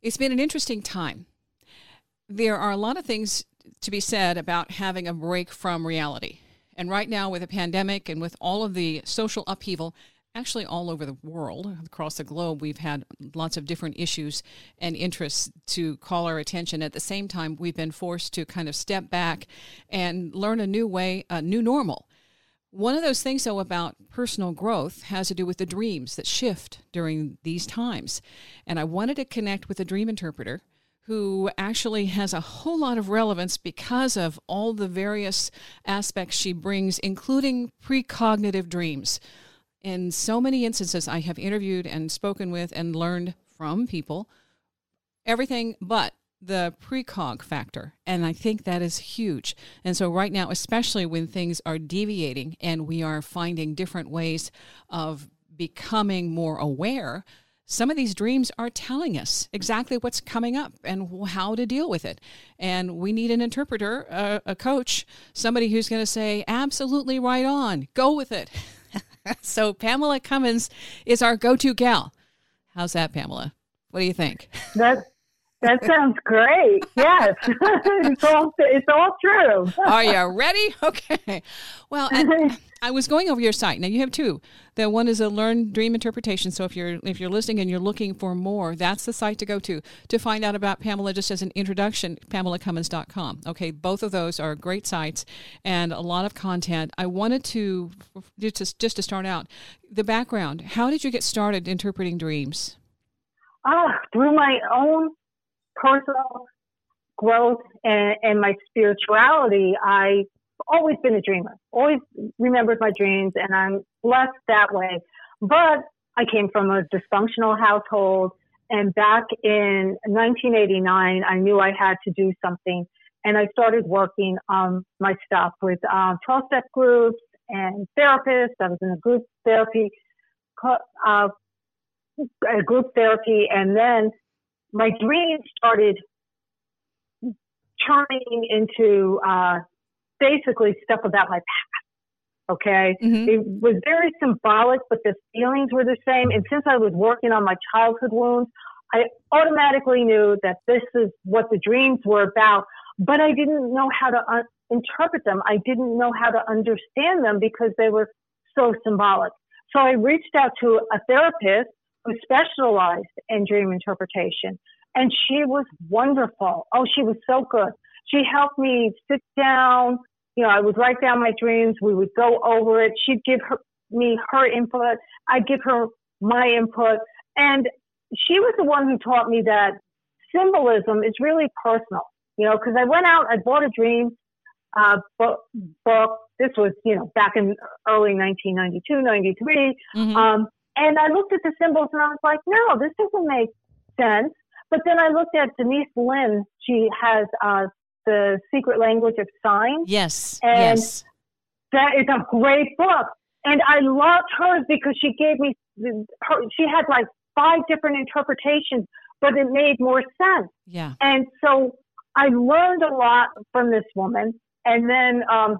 It's been an interesting time. There are a lot of things to be said about having a break from reality. And right now, with the pandemic and with all of the social upheaval, actually all over the world, across the globe, we've had lots of different issues and interests to call our attention. At the same time, we've been forced to kind of step back and learn a new way, a new normal. One of those things, though, about personal growth has to do with the dreams that shift during these times. And I wanted to connect with a dream interpreter who actually has a whole lot of relevance because of all the various aspects she brings, including precognitive dreams. In so many instances, I have interviewed and spoken with and learned from people everything but the precog factor. And I think that is huge. And so right now, especially when things are deviating and we are finding different ways of becoming more aware, some of these dreams are telling us exactly what's coming up and how to deal with it. And we need an interpreter, a coach, somebody who's going to say, absolutely right on, go with it. So Pamela Cummins is our go-to gal. How's that, Pamela? What do you think? That sounds great. Yes. It's all true. Are you ready? Okay. Well, I was going over your site. Now you have two. The one is a Learn Dream Interpretation. So if you're listening and you're looking for more, that's the site to go to find out about Pamela. Just as an introduction, PamelaCummins.com. Okay, both of those are great sites and a lot of content. I wanted to just to start out the background. How did you get started interpreting dreams? Through my own personal growth and my spirituality. I've always been a dreamer, always remembered my dreams, and I'm blessed that way. But I came from a dysfunctional household, and back in 1989, I knew I had to do something, and I started working on my stuff with 12-step groups and therapists. I was in a group therapy, and then my dreams started turning into basically stuff about my past, okay? Mm-hmm. It was very symbolic, but the feelings were the same. And since I was working on my childhood wounds, I automatically knew that this is what the dreams were about, but I didn't know how to interpret them. I didn't know how to understand them because they were so symbolic. So I reached out to a therapist who specialized in dream interpretation. And she was wonderful. Oh, she was so good. She helped me sit down. I would write down my dreams. We would go over it. She'd give me her input. I'd give her my input. And she was the one who taught me that symbolism is really personal, because I went out, I bought a dream book. This was, back in early 1992, 93. Mm-hmm. And I looked at the symbols and I was like, no, this doesn't make sense. But then I looked at Denise Linn. She has The Secret Language of Signs. Yes. And yes. That is a great book. And I loved hers because she gave me, she had like 5 different interpretations, but it made more sense. Yeah. And so I learned a lot from this woman. And then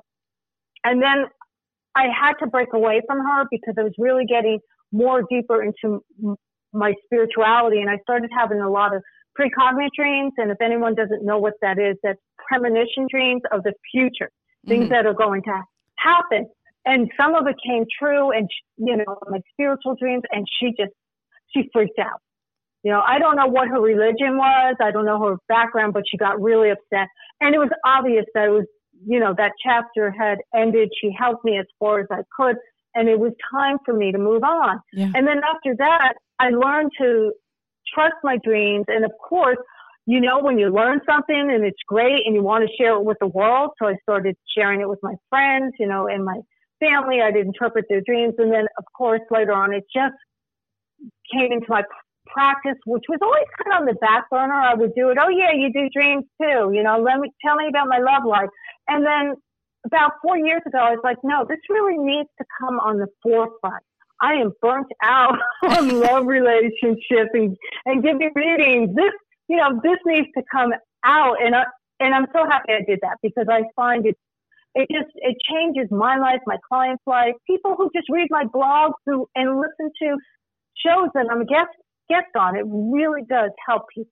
I had to break away from her because I was really getting more deeper into my spirituality, and I started having a lot of precognitive dreams. And if anyone doesn't know what that is, that's premonition dreams of the future, things that are going to happen. And some of it came true, and my spiritual dreams, and she freaked out. I don't know what her religion was, I don't know her background, but she got really upset, and it was obvious that it was, that chapter had ended. She helped me as far as I could, and it was time for me to move on. Yeah. And then after that, I learned to trust my dreams. And of course, when you learn something and it's great and you want to share it with the world. So I started sharing it with my friends, and my family. I did interpret their dreams. And then, of course, later on, it just came into my practice, which was always kind of on the back burner. I would do it. Oh, yeah, you do dreams too. Tell me about my love life. And then about 4 years ago, I was like, no, this really needs to come on the forefront. I am burnt out on love relationships and giving readings. This needs to come out. And I'm so happy I did that because I find it changes my life, my clients' life, people who just read my blogs and listen to shows that I'm a guest on. It really does help people.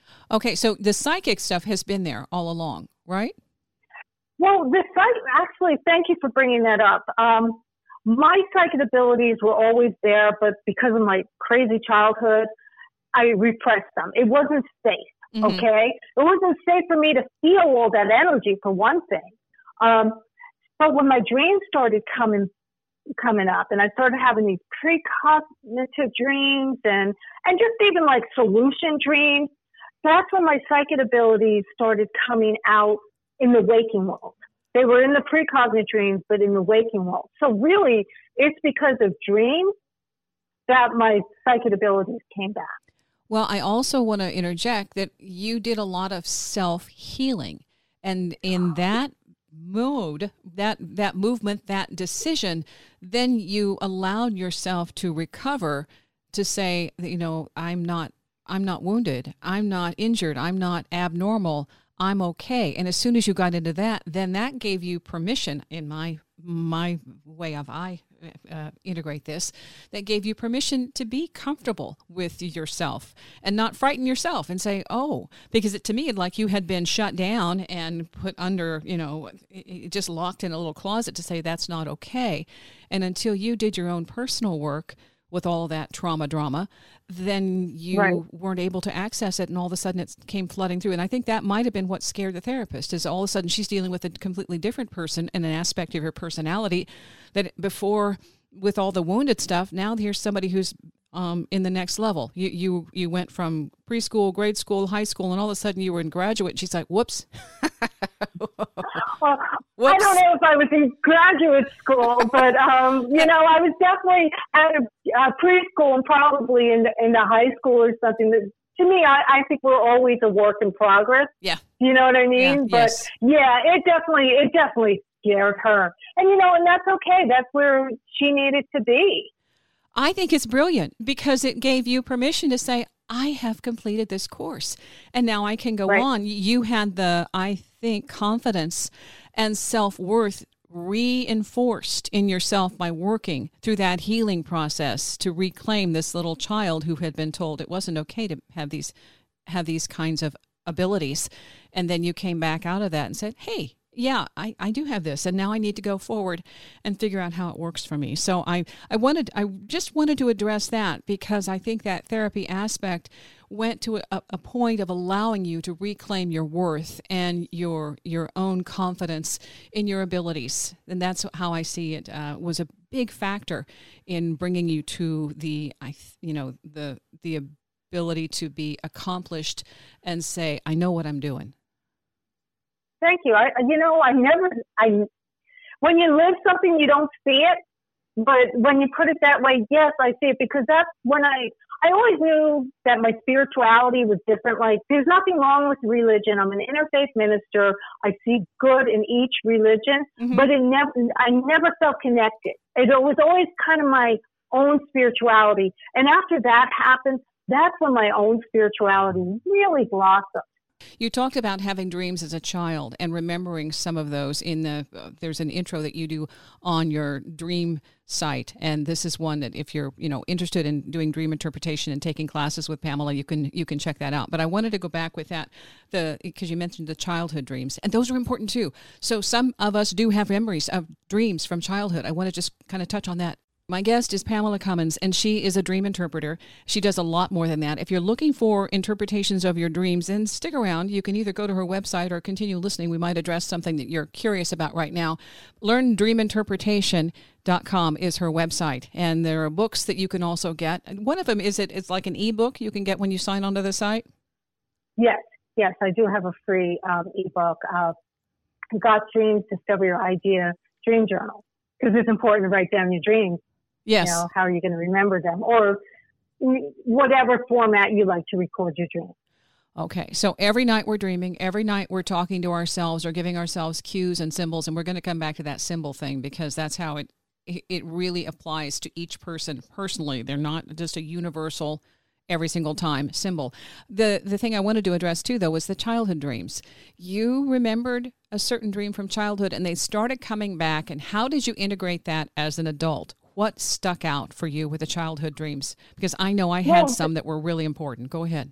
Okay, so the psychic stuff has been there all along, right? Well, actually, thank you for bringing that up. My psychic abilities were always there, but because of my crazy childhood, I repressed them. It wasn't safe, okay? It wasn't safe for me to feel all that energy, for one thing. But when my dreams started coming up, and I started having these precognitive dreams and just even like solution dreams, that's when my psychic abilities started coming out in the waking world. They were in the precognitive dreams, but in the waking world. So really, it's because of dreams that my psychic abilities came back. Well, I also want to interject that you did a lot of self-healing. And in that mode, that movement, that decision, then you allowed yourself to recover, to say, you know, I'm not wounded, I'm not injured, I'm not abnormal, I'm okay. And as soon as you got into that, then that gave you permission, in my way of integrate this, that gave you permission to be comfortable with yourself and not frighten yourself and say, oh, because to me, like you had been shut down and put under, you know, just locked in a little closet to say that's not okay. And until you did your own personal work with all that trauma drama, then you weren't able to access it, and all of a sudden it came flooding through. And I think that might have been what scared the therapist, is all of a sudden she's dealing with a completely different person and an aspect of her personality that before, with all the wounded stuff, now here's somebody who's in the next level. You went from preschool, grade school, high school, and all of a sudden you were in graduate. And she's like, whoops. Well, whoops. I don't know if I was in graduate school, but you know, I was definitely at a preschool and probably in the high school or something. That, to me, I think we're always a work in progress. Yeah. You know what I mean? Yeah, but yes. yeah, it definitely scared her. And you know, and that's okay. That's where she needed to be. I think it's brilliant because it gave you permission to say, I have completed this course and now I can go on. You had the, I think, confidence and self-worth reinforced in yourself by working through that healing process to reclaim this little child who had been told it wasn't okay to have these kinds of abilities. And then you came back out of that and said, hey, yeah, I do have this, and now I need to go forward and figure out how it works for me. So I just wanted to address that because I think that therapy aspect went to a point of allowing you to reclaim your worth and your own confidence in your abilities, and that's how I see it was a big factor in bringing you to the ability to be accomplished and say, I know what I'm doing. Thank you. When you live something, you don't see it. But when you put it that way, yes, I see it, because that's when I always knew that my spirituality was different. Like, there's nothing wrong with religion. I'm an interfaith minister. I see good in each religion, but I never felt connected. It was always kind of my own spirituality. And after that happened, that's when my own spirituality really blossomed. You talked about having dreams as a child and remembering some of those in there's an intro that you do on your dream site. And this is one that if you're, interested in doing dream interpretation and taking classes with Pamela, you can check that out. But I wanted to go back with that, because you mentioned the childhood dreams, and those are important too. So some of us do have memories of dreams from childhood. I want to just kind of touch on that. My guest is Pamela Cummins, and she is a dream interpreter. She does a lot more than that. If you're looking for interpretations of your dreams, then stick around. You can either go to her website or continue listening. We might address something that you're curious about right now. LearnDreamInterpretation.com is her website, and there are books that you can also get. And one of them it's like an ebook you can get when you sign onto the site? Yes, I do have a free ebook, God's Dreams, Discover Your Idea Dream Journal, because it's important to write down your dreams. Yes. How are you going to remember them? Or whatever format you like to record your dreams. Okay. So every night we're dreaming. Every night we're talking to ourselves or giving ourselves cues and symbols. And we're going to come back to that symbol thing, because that's how it really applies to each person personally. They're not just a universal every single time symbol. The thing I wanted to address too, though, was the childhood dreams. You remembered a certain dream from childhood and they started coming back. And how did you integrate that as an adult? What stuck out for you with the childhood dreams? Because I know I had some that were really important. Go ahead.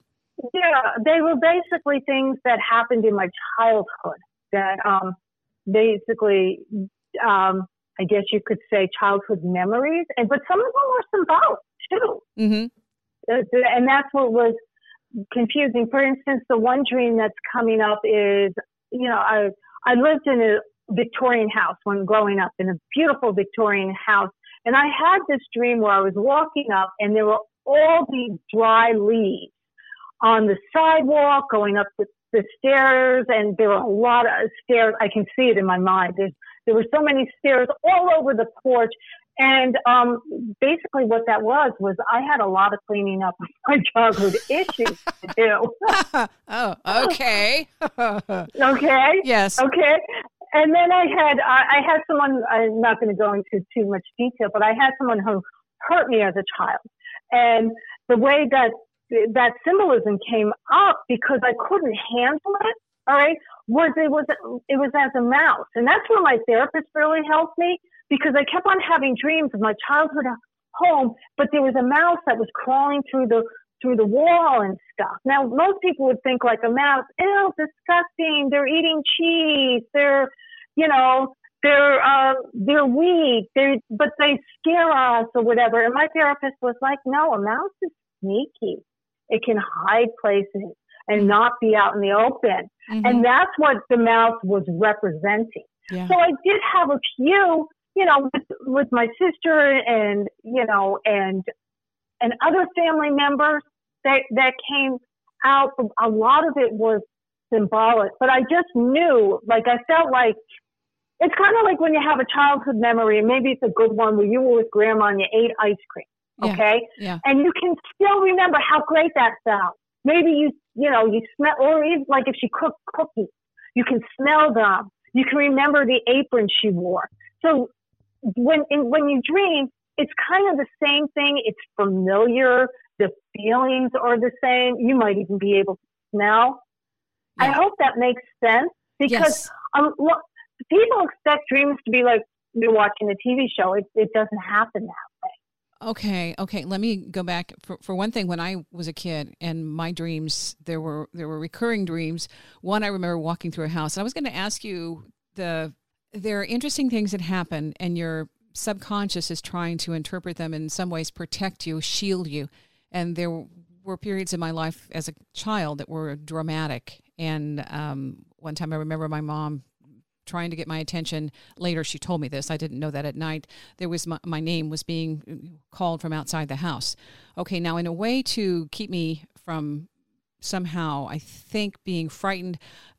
Yeah, they were basically things that happened in my childhood that basically, I guess you could say childhood memories. But some of them were symbolic too. Mm-hmm. And that's what was confusing. For instance, the one dream that's coming up is, I lived in a Victorian house when growing up, in a beautiful Victorian house. And I had this dream where I was walking up and there were all these dry leaves on the sidewalk, going up the stairs, and there were a lot of stairs. I can see it in my mind. There were so many stairs all over the porch. And basically what that was I had a lot of cleaning up of my childhood issues to do. Oh, okay. Okay? Yes. Okay. And then I had someone, I'm not going to go into too much detail, but I had someone who hurt me as a child. And the way that symbolism came up, because I couldn't handle it, all right, it was as a mouse. And that's where my therapist really helped me, because I kept on having dreams of my childhood home, but there was a mouse that was crawling through the wall and stuff. Now, most people would think like a mouse, ew, disgusting, they're eating cheese, they're weak, but they scare us or whatever. And my therapist was like, no, a mouse is sneaky. It can hide places and not be out in the open. Mm-hmm. And that's what the mouse was representing. Yeah. So I did have a few, with my sister and other family members that came out. A lot of it was symbolic, but I just knew, like, I felt like it's kind of like when you have a childhood memory, and maybe it's a good one, where you were with grandma and you ate ice cream. Okay. Yeah. And you can still remember how great that felt. Maybe you smell, or even like if she cooked cookies, you can smell them. You can remember the apron she wore. So when you dream, it's kind of the same thing. It's familiar. The feelings are the same. You might even be able to smell. Yeah. I hope that makes sense, because people expect dreams to be like you're watching a TV show. It doesn't happen that way. Okay. Let me go back. For one thing, when I was a kid and my dreams, there were recurring dreams. One, I remember walking through a house. And I was going to ask you, there are interesting things that happen, and your subconscious is trying to interpret them, in some ways protect you, shield you. And there were periods in my life as a child that were dramatic. And one time I remember my mom trying to get my attention. Later, she told me this. I didn't know that at night. There was my name was being called from outside the house. Okay, now in a way to keep me from somehow, I think, being frightened,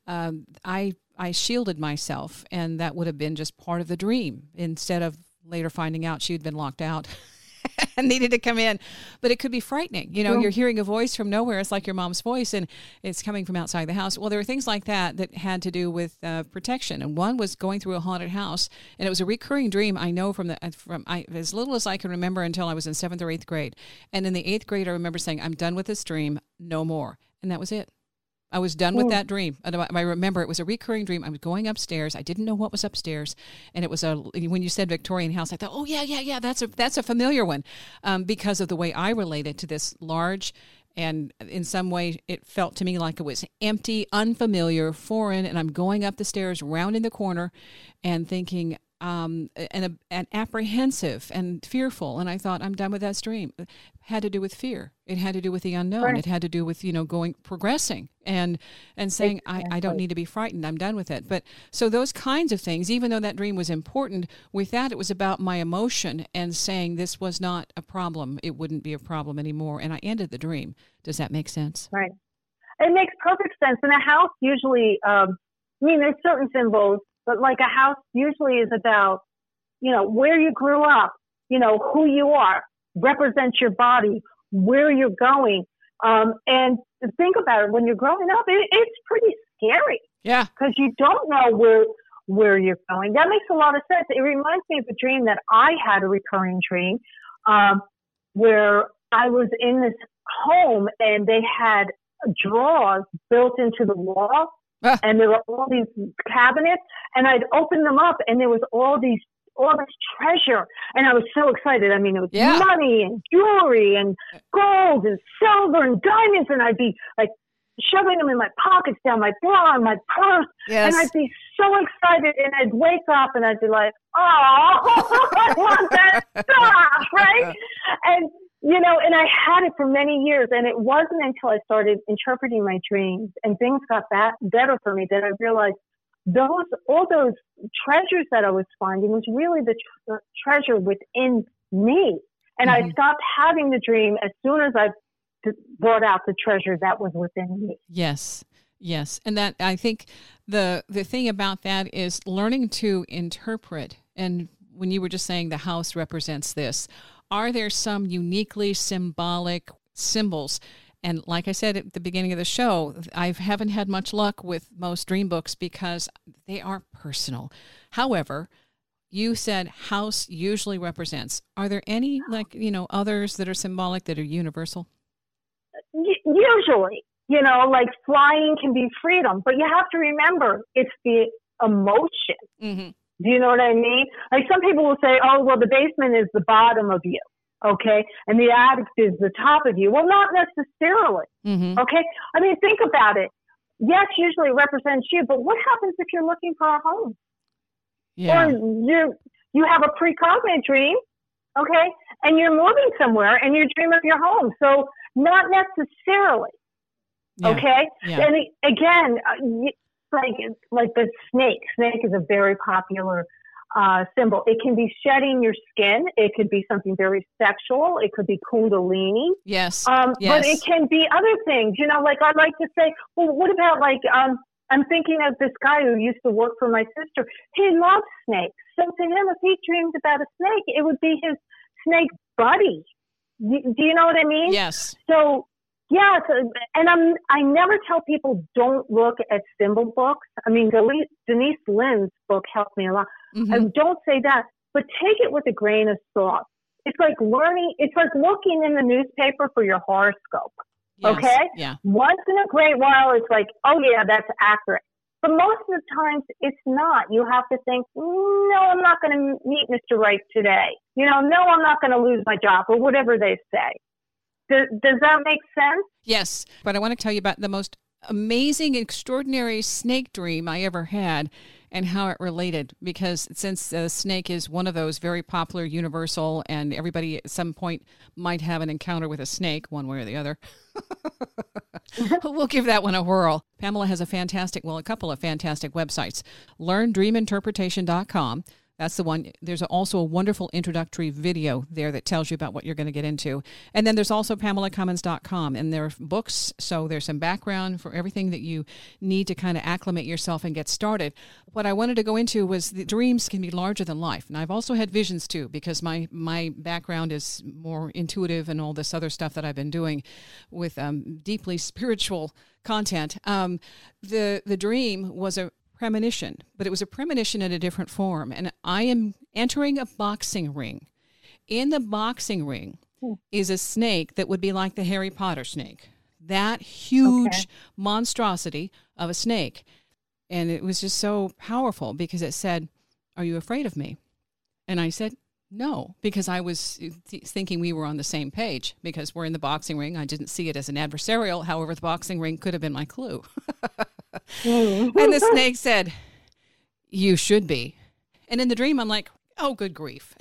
I shielded myself, and that would have been just part of the dream, instead of later finding out she'd been locked out and needed to come in. But it could be frightening. You're hearing a voice from nowhere. It's like your mom's voice, and it's coming from outside the house. Well, there were things like that had to do with protection. And one was going through a haunted house, and it was a recurring dream. I know from as little as I can remember until I was in 7th or 8th grade. And in the 8th grade, I remember saying, I'm done with this dream, no more. And that was it. I was done with that dream. And I remember it was a recurring dream. I was going upstairs. I didn't know what was upstairs. And it was when you said Victorian house, I thought, oh, yeah, that's a familiar one, because of the way I related to this large, and in some way it felt to me like it was empty, unfamiliar, foreign. And I'm going up the stairs, rounding the corner, and thinking, and apprehensive and fearful. And I thought, I'm done with that dream. It had to do with fear. It had to do with the unknown. Right. It had to do with, progressing and saying, exactly. I don't need to be frightened. I'm done with it. But so those kinds of things, even though that dream was important, with that, it was about my emotion and saying this was not a problem. It wouldn't be a problem anymore. And I ended the dream. Does that make sense? Right. It makes perfect sense. And a house usually, there's certain symbols, but like a house usually is about, where you grew up, who you are, represents your body, where you're going. And to think about it, when you're growing up, it's pretty scary. Yeah. Because you don't know where you're going. That makes a lot of sense. It reminds me of a dream that I had, a recurring dream, where I was in this home and they had drawers built into the wall. And there were all these cabinets, and I'd open them up, and there was all these all this treasure. And I was so excited. I mean, it was Yeah. money and jewelry and gold and silver and diamonds. And I'd be like shoving them in my pockets, down my bra, and my purse. Yes. And I'd be so excited. And I'd wake up and I'd be like, oh, I want that stuff, right? And, you know, and I had it for many years. And it wasn't until I started interpreting my dreams and things got better for me that I realized all those treasures that I was finding was really the treasure within me. And I stopped having the dream as soon as I brought out the treasure that was within me. Yes. Yes. And that, I think the thing about that is learning to interpret. And when you were just saying the house represents this, are there some uniquely symbolic symbols? And like I said at the beginning of the show, I haven't had much luck with most dream books because they are personal. However, you said house usually represents. Are there any, like, you know, others that are symbolic that are universal? Usually, you know, like flying can be freedom, but you have to remember it's the emotion. Mm-hmm. Do you know what I mean? Like some people will say, oh, well, the basement is the bottom of you. Okay. And the attic is the top of you. Well, not necessarily. Mm-hmm. Okay. I mean, think about it. Yes, usually it represents you, but what happens if you're looking for a home? Yeah. Or you have a precognitive dream, okay, and you're moving somewhere and you dream of your home. So not necessarily, okay? Yeah. And again, like the snake. Snake is a very popular symbol. It can be shedding your skin. It could be something very sexual. It could be kundalini. Yes. But it can be other things. You know, like I like to say, well, what about like I'm thinking of this guy who used to work for my sister. He loves snakes. So to him, if he dreamed about a snake, it would be his snake buddy. Do you know what I mean? Yes. So, yeah. And I never tell people don't look at symbol books. I mean, Denise Lynn's book helped me a lot. Mm-hmm. I don't say that, but take it with a grain of salt. It's like it's like looking in the newspaper for your horoscope. Yes. Okay? Yeah. Once in a great while, it's like, oh, yeah, that's accurate. But most of the times, it's not. You have to think, no, I'm not going to meet Mr. Right today. You know, no, I'm not going to lose my job, or whatever they say. Does that make sense? Yes. But I want to tell you about the most amazing, extraordinary snake dream I ever had and how it related. Because since the snake is one of those very popular, universal, and everybody at some point might have an encounter with a snake, one way or the other. We'll give that one a whirl. Pamela has a couple of fantastic websites. LearnDreamInterpretation.com. That's the one. There's also a wonderful introductory video there that tells you about what you're going to get into. And then there's also PamelaCummins.com, and there are books, so there's some background for everything that you need to kind of acclimate yourself and get started. What I wanted to go into was the dreams can be larger than life. And I've also had visions too, because my background is more intuitive and all this other stuff that I've been doing with deeply spiritual content. The dream was a premonition, but it was a premonition in a different form. And I am entering a boxing ring. In the boxing ring is a snake that would be like the Harry Potter snake, that huge monstrosity of a snake. And it was just so powerful because it said, "Are you afraid of me?" And I said, no, because I was thinking we were on the same page because we're in the boxing ring. I didn't see it as an adversarial. However, the boxing ring could have been my clue. And the snake said, "You should be." And in the dream, I'm like, oh, good grief.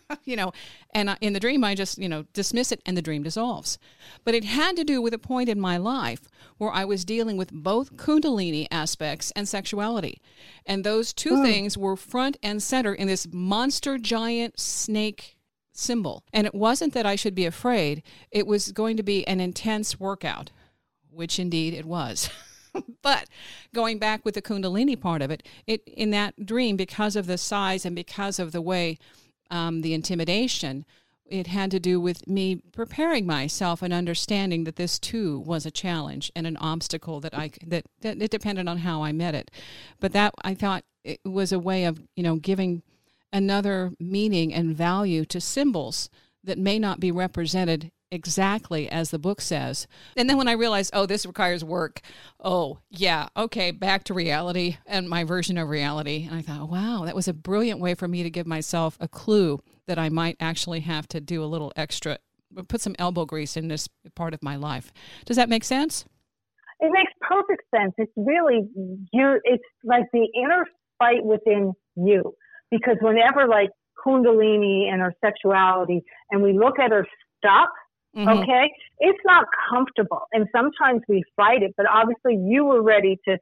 And in the dream, I just, dismiss it and the dream dissolves. But it had to do with a point in my life where I was dealing with both Kundalini aspects and sexuality. And those two things were front and center in this monster giant snake symbol. And it wasn't that I should be afraid. It was going to be an intense workout, which indeed it was. But going back with the Kundalini part of it, in that dream, because of the size and because of the way, the intimidation, it had to do with me preparing myself and understanding that this too was a challenge and an obstacle that it depended on how I met it. But that, I thought, it was a way of, giving another meaning and value to symbols that may not be represented exactly as the book says. And then when I realized, oh, this requires work, oh, yeah, okay, back to reality and my version of reality. And I thought, wow, that was a brilliant way for me to give myself a clue that I might actually have to do a little extra, put some elbow grease in this part of my life. Does that make sense? It makes perfect sense. It's really it's like the inner fight within you. Because whenever like Kundalini and our sexuality, and we look at our stuff, okay, it's not comfortable. And sometimes we fight it, but obviously you were ready to,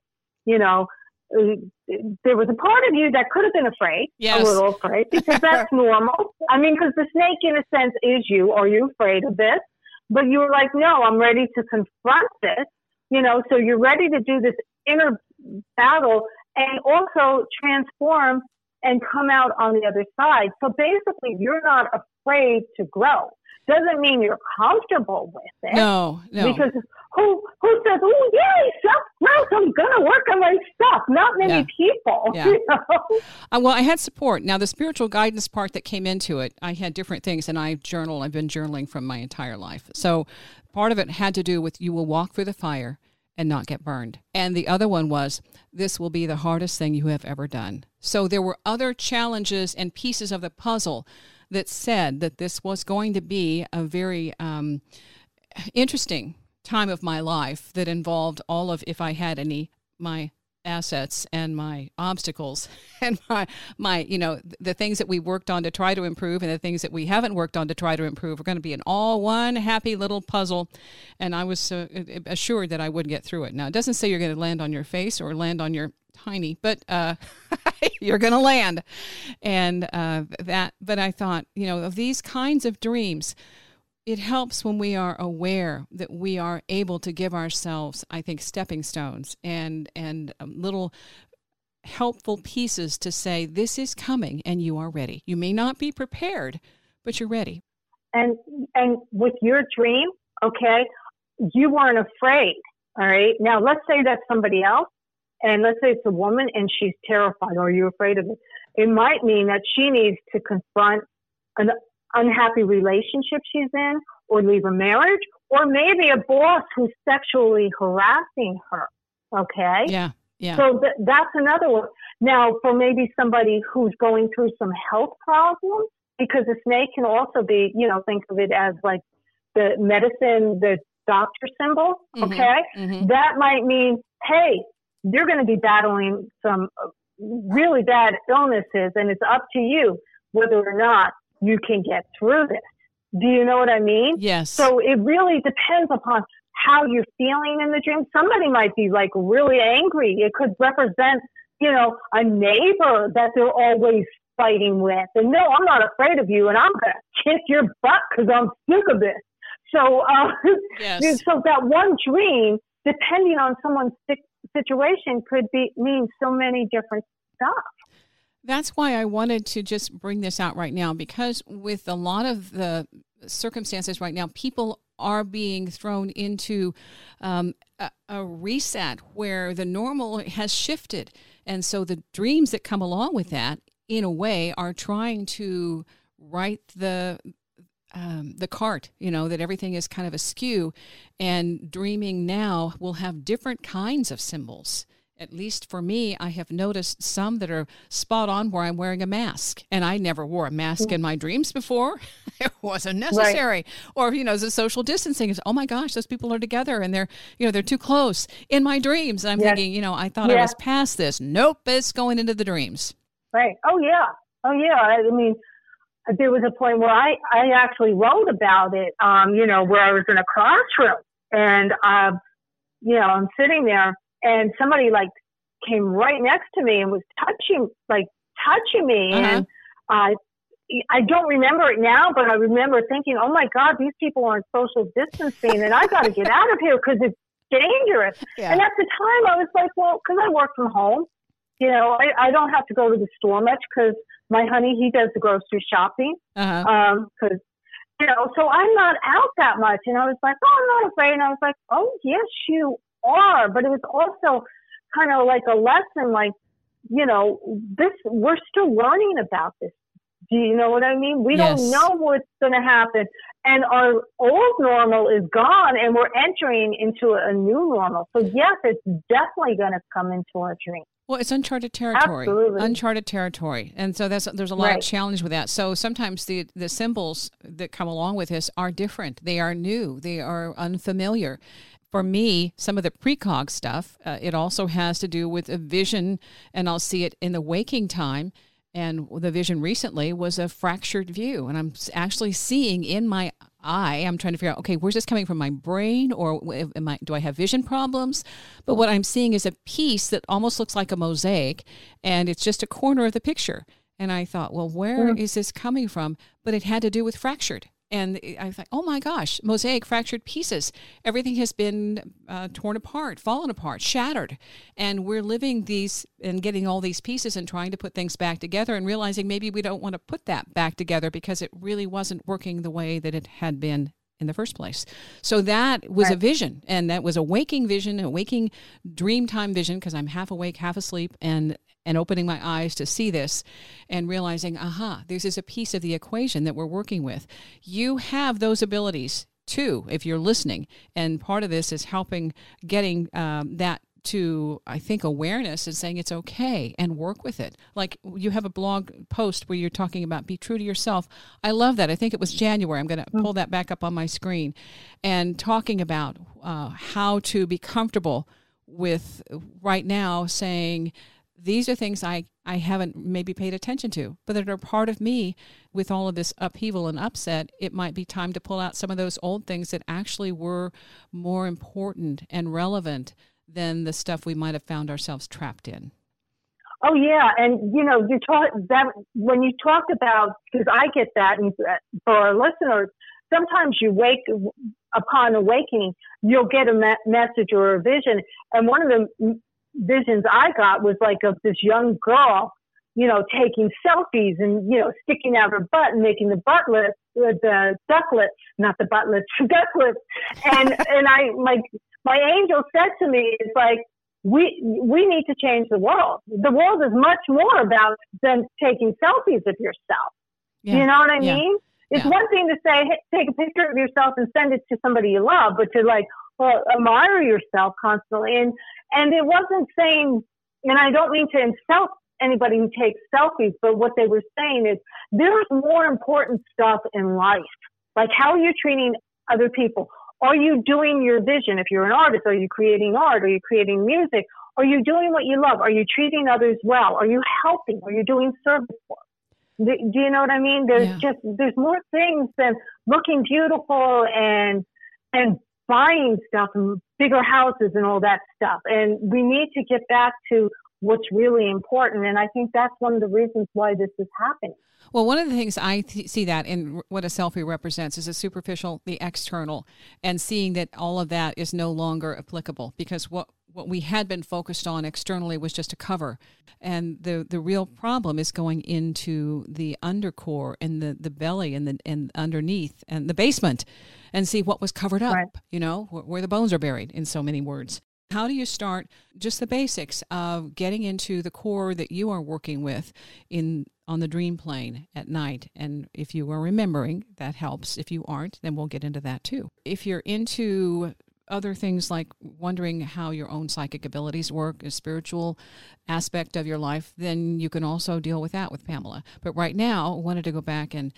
there was a part of you that could have been afraid, yes. A little afraid, because that's normal. I mean, because the snake in a sense is you. Are you afraid of this? But you were like, no, I'm ready to confront this, so you're ready to do this inner battle and also transform and come out on the other side. So basically, you're not afraid to grow. Doesn't mean you're comfortable with it. No. Because who says, oh, yay, self-growth, I'm going to work on my stuff? Not many people. Yeah. Well, I had support. Now, the spiritual guidance part that came into it, I had different things, and I've been journaling from my entire life. So part of it had to do with you will walk through the fire and not get burned. And the other one was, this will be the hardest thing you have ever done. So there were other challenges and pieces of the puzzle that said that this was going to be a very interesting time of my life that involved all of, if I had any, my assets and my obstacles and my the things that we worked on to try to improve and the things that we haven't worked on to try to improve are going to be an all one happy little puzzle. And I was assured that I would get through it. Now, it doesn't say you're going to land on your face or land on your tiny, but you're going to land. And but I thought, of these kinds of dreams, it helps when we are aware that we are able to give ourselves, I think, stepping stones and little helpful pieces to say, this is coming and you are ready. You may not be prepared, but you're ready. And with your dream, okay, you weren't afraid, all right? Now, let's say that's somebody else, and let's say it's a woman and she's terrified. Are you afraid of it? It might mean that she needs to confront an unhappy relationship she's in, or leave a marriage, or maybe a boss who's sexually harassing her. Okay? Yeah. So that's another one. Now, for maybe somebody who's going through some health problems, because a snake can also be, think of it as like the medicine, the doctor symbol. Okay? Mm-hmm. That might mean, hey, you're going to be battling some really bad illnesses, and it's up to you whether or not you can get through this. Do you know what I mean? Yes. So it really depends upon how you're feeling in the dream. Somebody might be like really angry. It could represent, a neighbor that they're always fighting with. And no, I'm not afraid of you, and I'm going to kick your butt because I'm sick of this. So, yes. So that one dream, depending on someone's situation, could mean so many different stuff. That's why I wanted to just bring this out right now, because with a lot of the circumstances right now, people are being thrown into a reset where the normal has shifted. And so the dreams that come along with that, in a way, are trying to right the cart, that everything is kind of askew. And dreaming now will have different kinds of symbols. At least for me, I have noticed some that are spot on where I'm wearing a mask. And I never wore a mask in my dreams before. It wasn't necessary. Right. Or, the social distancing is, oh my gosh, those people are together and they're too close in my dreams. And I'm thinking, I thought I was past this. Nope, it's going into the dreams. Right. Oh, yeah. I mean, there was a point where I actually wrote about it, where I was in a classroom and, I'm sitting there. And somebody came right next to me and was touching me. Uh-huh. And I don't remember it now, but I remember thinking, oh my God, these people aren't social distancing and I got to get out of here because it's dangerous. Yeah. And at the time I was like, well, because I work from home, I don't have to go to the store much because my honey, he does the grocery shopping. Uh-huh. So I'm not out that much. And I was like, oh, I'm not afraid. And I was like, oh, yes, you are. But it was also kind of like a lesson, we're still learning about this. Do you know what I mean? We don't know what's going to happen. And our old normal is gone, and we're entering into a new normal. So yes, it's definitely going to come into our dream. Well, it's uncharted territory. Absolutely. Uncharted territory. And so there's a lot of challenge with that. So sometimes the symbols that come along with this are different. They are new. They are unfamiliar. For me, some of the precog stuff, it also has to do with a vision, and I'll see it in the waking time. And the vision recently was a fractured view. And I'm actually seeing in my eye, I'm trying to figure out, okay, where's this coming from, my brain, or do I have vision problems? But what I'm seeing is a piece that almost looks like a mosaic, and it's just a corner of the picture. And I thought, well, where is this coming from? But it had to do with fractured. And I thought, oh my gosh, mosaic, fractured pieces. Everything has been torn apart, fallen apart, shattered. And we're living these and getting all these pieces and trying to put things back together and realizing maybe we don't want to put that back together because it really wasn't working the way that it had been in the first place. So that was a vision, and that was a waking vision, a waking dream time vision, because I'm half awake, half asleep, and opening my eyes to see this and realizing, this is a piece of the equation that we're working with. You have those abilities too, if you're listening. And part of this is helping getting that to, I think, awareness and saying it's okay and work with it. Like you have a blog post where you're talking about be true to yourself. I love that. I think it was January. I'm going to pull that back up on my screen, and talking about how to be comfortable with right now saying, these are things I haven't maybe paid attention to, but that are part of me. With all of this upheaval and upset, it might be time to pull out some of those old things that actually were more important and relevant than the stuff we might have found ourselves trapped in. Oh yeah, and you talk that when you talk about, because I get that, and for our listeners, sometimes you wake upon awakening, you'll get a message or a vision, and one of the visions I got was like of this young girl, taking selfies and sticking out her butt and making the ducklets, and my angel said to me, it's like, we need to change the world. The world is much more about than taking selfies of yourself. Yeah. You know what I mean? It's one thing to say, hey, take a picture of yourself and send it to somebody you love, but to admire yourself constantly. And it wasn't saying, and I don't mean to insult anybody who takes selfies, but what they were saying is there's more important stuff in life. Like, how are you treating other people? Are you doing your vision? If you're an artist, are you creating art? Are you creating music? Are you doing what you love? Are you treating others well? Are you helping? Are you doing service work? Do you know what I mean? There's more things than looking beautiful and buying stuff and bigger houses and all that stuff. And we need to get back to what's really important. And I think that's one of the reasons why this is happening. Well, one of the things I see that in what a selfie represents is the superficial, the external, and seeing that all of that is no longer applicable, because what we had been focused on externally was just a cover. And the real problem is going into the undercore and the belly and underneath and the basement and see what was covered up, where the bones are buried, in so many words. How do you start just the basics of getting into the core that you are working with on the dream plane at night? And if you are remembering, that helps. If you aren't, then we'll get into that too. If you're into other things like wondering how your own psychic abilities work, a spiritual aspect of your life, then you can also deal with that with Pamela. But right now, I wanted to go back and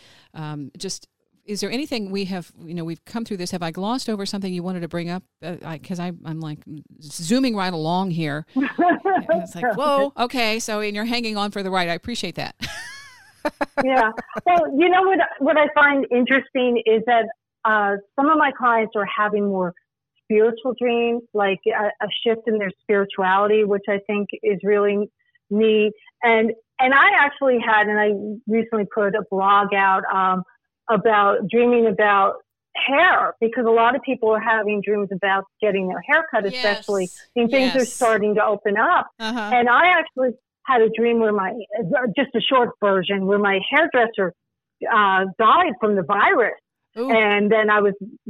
is there anything we've come through this? Have I glossed over something you wanted to bring up? Because I'm like zooming right along here. It's like, whoa, okay. So, and you're hanging on for the ride. I appreciate that. Yeah. Well, what I find interesting is that some of my clients are having more spiritual dreams, like a shift in their spirituality, which I think is really neat. And I actually had, and I recently put a blog out about dreaming about hair, because a lot of people are having dreams about getting their hair cut, especially when things are starting to open up. Uh-huh. And I actually had a dream where just a short version, where my hairdresser died from the virus. Ooh. And then I was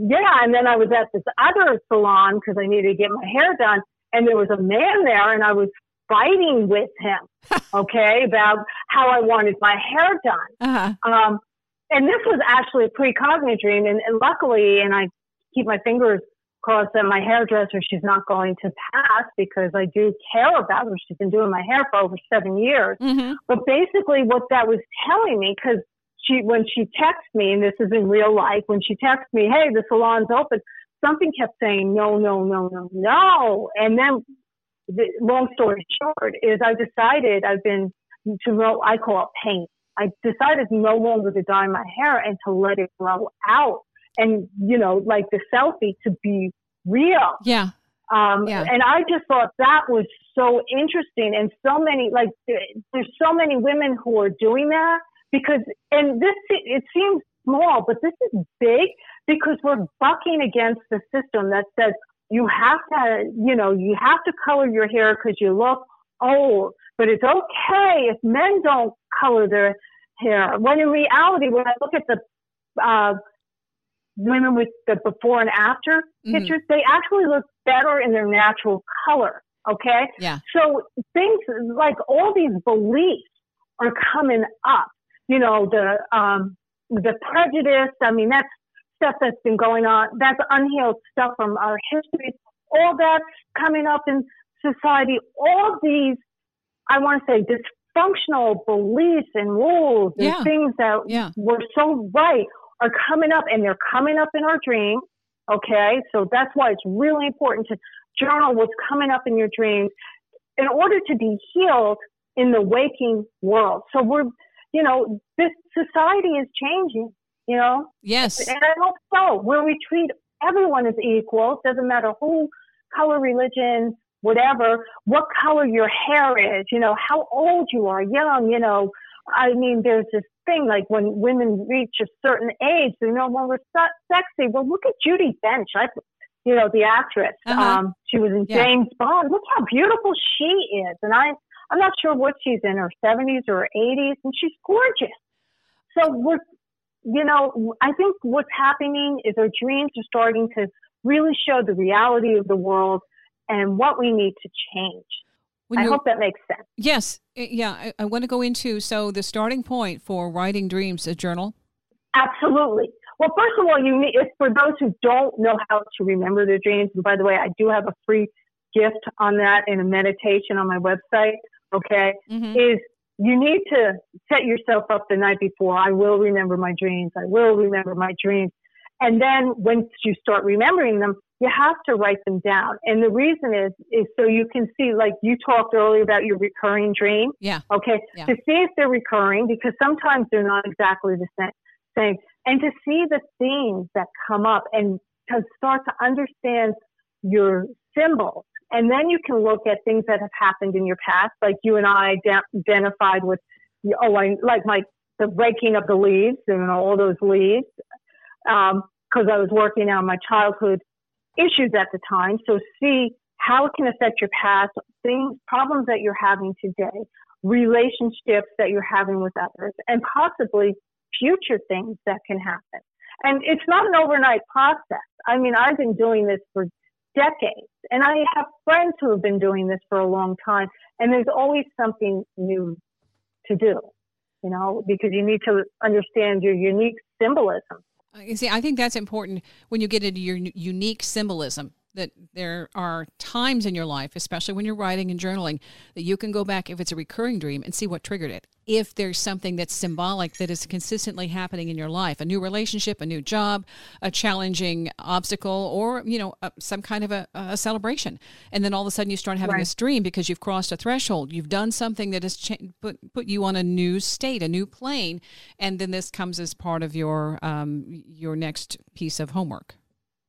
at this other salon because I needed to get my hair done. And there was a man there, and I was fighting with him, about how I wanted my hair done. Uh-huh. and this was actually a precognitive dream. And luckily, and I keep my fingers crossed that my hairdresser, she's not going to pass, because I do care about her. She's been doing my hair for over 7 years. Mm-hmm. But basically what that was telling me, because when she texts me, and this is in real life, when she texts me, hey, the salon's open, something kept saying, no, no, no, no, no. And then, long story short, is I decided I call it paint. I decided no longer to dye my hair and to let it grow out. And, like the selfie, to be real. Yeah. And I just thought that was so interesting. And so many, there's so many women who are doing that, because, and this, it seems small, but this is big, because we're bucking against the system that says you have to color your hair because you look old, but it's okay if men don't color their hair. When in reality, when I look at the women with the before and after pictures, they actually look better in their natural color. Okay. Yeah. So things like all these beliefs are coming up, the prejudice. I mean, that's stuff that's been going on. That's unhealed stuff from our history. All that's coming up in society. All these, I want to say, dysfunctional beliefs and rules and things that were so right are coming up, and they're coming up in our dreams. Okay. So that's why it's really important to journal what's coming up in your dreams in order to be healed in the waking world. So this society is changing, Yes. And I hope so, where we treat everyone as equal. Doesn't matter who, color, religion, whatever, what color your hair is, how old you are, young, I mean, there's this thing, like when women reach a certain age, they're no longer sexy. Well, look at Judi Dench, the actress. Uh-huh. She was in James Bond. Look how beautiful she is. And I'm not sure what she's in, her 70s or 80s, and she's gorgeous. So I think what's happening is our dreams are starting to really show the reality of the world and what we need to change. I hope that makes sense. Yes. Yeah. I want to go into, so the starting point for writing dreams, a journal. Absolutely. Well, first of all, it's for those who don't know how to remember their dreams. And by the way, I do have a free gift on that in a meditation on my website. Okay. Mm-hmm. Is you need to set yourself up the night before. I will remember my dreams. I will remember my dreams. And then once you start remembering them, you have to write them down. And the reason is so you can see, like you talked earlier about your recurring dream. Yeah. Okay. Yeah. To see if they're recurring, because sometimes they're not exactly the same. And to see the themes that come up and to start to understand your symbols. And then you can look at things that have happened in your past, like you and I identified with, the raking of the leaves, all those leaves, because I was working on my childhood issues at the time. So see how it can affect your past, problems that you're having today, relationships that you're having with others, and possibly future things that can happen. And it's not an overnight process. I mean, I've been doing this for decades, and I have friends who have been doing this for a long time, and there's always something new to do, because you need to understand your unique symbolism. You see, I think that's important when you get into your unique symbolism, that there are times in your life, especially when you're writing and journaling, that you can go back, if it's a recurring dream, and see what triggered it. If there's something that's symbolic that is consistently happening in your life, a new relationship, a new job, a challenging obstacle, or, some kind of a celebration. And then all of a sudden you start having this dream because you've crossed a threshold. You've done something that has put you on a new state, a new plane. And then this comes as part of your next piece of homework.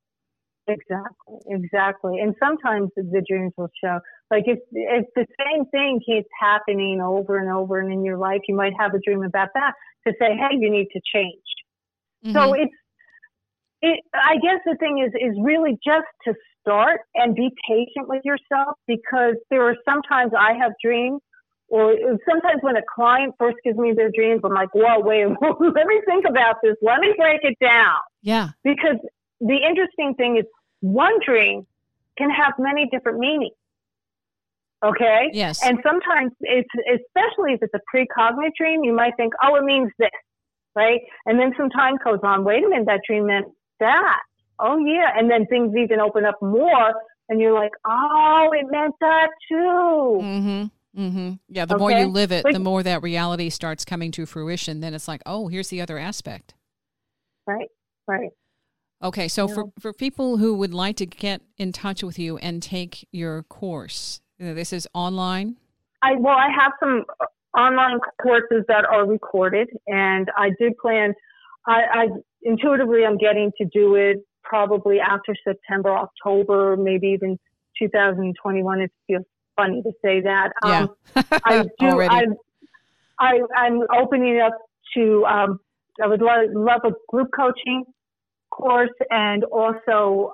Exactly. And sometimes the dreams will show, like if the same thing keeps happening over and over and in your life, you might have a dream about that to say, hey, you need to change. Mm-hmm. So I guess the thing is really just to start and be patient with yourself, because there are sometimes I have dreams, or sometimes when a client first gives me their dreams, I'm like, whoa, wait, let me think about this. Let me break it down. Yeah. Because the interesting thing is one dream can have many different meanings. Okay? Yes. And sometimes especially if it's a precognitive dream, you might think, oh, it means this. right? And then some time goes on. Wait a minute, that dream meant that. Oh, yeah. And then things even open up more, and you're like, oh, it meant that too. Mm-hmm. Mm-hmm. Yeah, the more you live it, the more that reality starts coming to fruition. Then it's like, oh, here's the other aspect. Right, right. Okay, so for people who would like to get in touch with you and take your course, this is online? I have some online courses that are recorded, and I did plan, I intuitively I'm getting to do it probably after September, October, maybe even 2021. It feels funny to say that. Yeah. I do. I'm opening up to, I would love a group coaching course and also